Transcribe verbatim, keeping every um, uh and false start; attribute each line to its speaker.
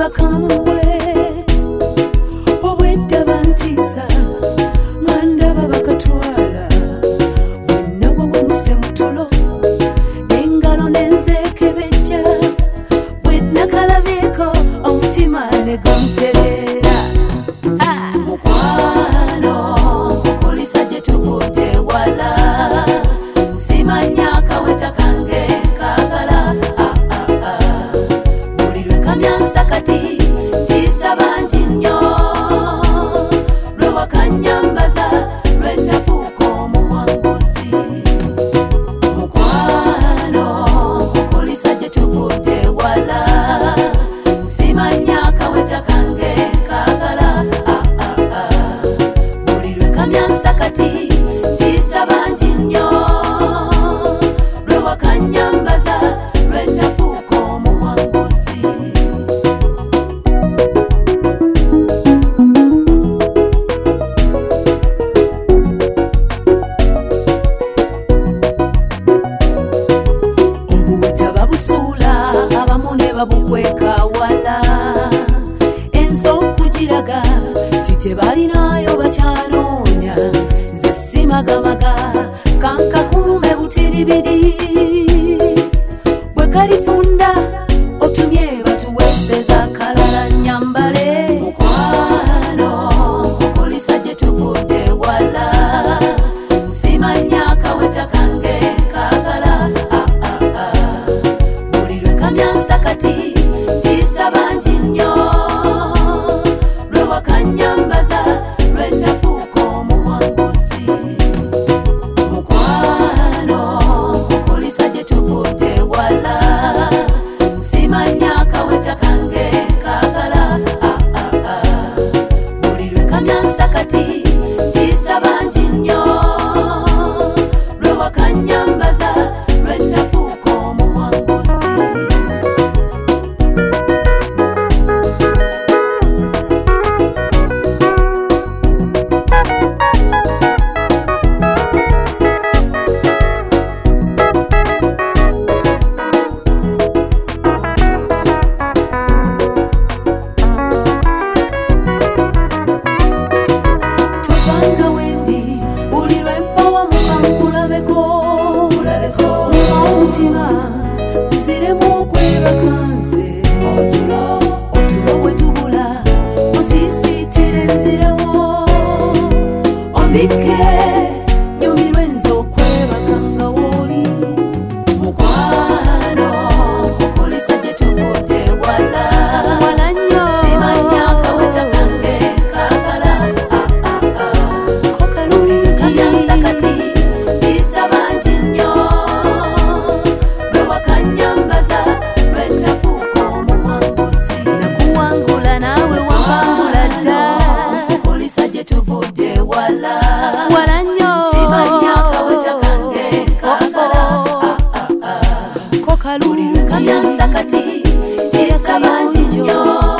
Speaker 1: bakambwe obwedda bantisa mwandaba bakatwala bwenna wawemuse mutulo engalo nenzekebejja bwenna kalabiko omutima ne guntereera mukwano kukulisa gye tuvudde wala simanya kaweta kange kagala buli lwe kamyansa kati kisaba nti nnyo lwe wakanyambaza lwe nafuuka omuwanguzi mukwano kukulisa gye tuvudde wala simanya kaweta kange kagala buli lwe kamyansa kati kisaba nti nnyo lwe wakanyambaza lwe nafuuka omuwanguzi obuweta babusuula abamu ne babukweka wala ensi okugiraga ti tebalinayo bakyanoonya nze simagamaga kankakuume butiribiri bwe kalifunda otumye batuweeseza kalala nyambale mukwano kukulisa gye tuvudde wala simanya kaweta kange kagala buli lwe kamyansa kati kisaba nti nnyo lwe wakanyambaza lwe nafuuka omuwanguzi mukwano kukulisa gye tuvudde wala simanya kaweta kange kagala buli lwe kamyansa kati kisaba nti nnyo lwe wakanyambaza lwe nafuuka omuwanguzi tubanga wendi buli lwempawa mukankulabeko omutima nziremu okwebaka nze otulo otulo bwe tubula osiisiitire nzirewo ombike nyumirwe nze okwebaka nga wooli mukwano kukulisa gye tuvudde wala wala nnyo simanya kaweta kange kagala kamyansa kati kisaba nti nnyo lwe wakanyambaza lwe nafuuka omuwanguzi nakuwangula naawe wambangula dda kukulisa gye tuvudde wala wala nnyo simanya kaweta kange kagala buli lwe kamyansa kati kisaba nti nnyo